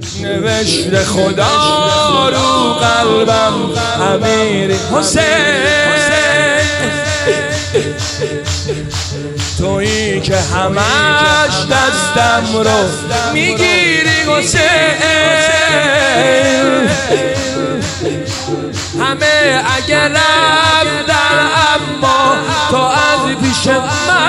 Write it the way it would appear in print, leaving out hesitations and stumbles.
نوشته خدا رو قلبم امیر حسین، تویی که همش دستم رو میگیری حسین. همه اگر رفتن اما تو از پیش من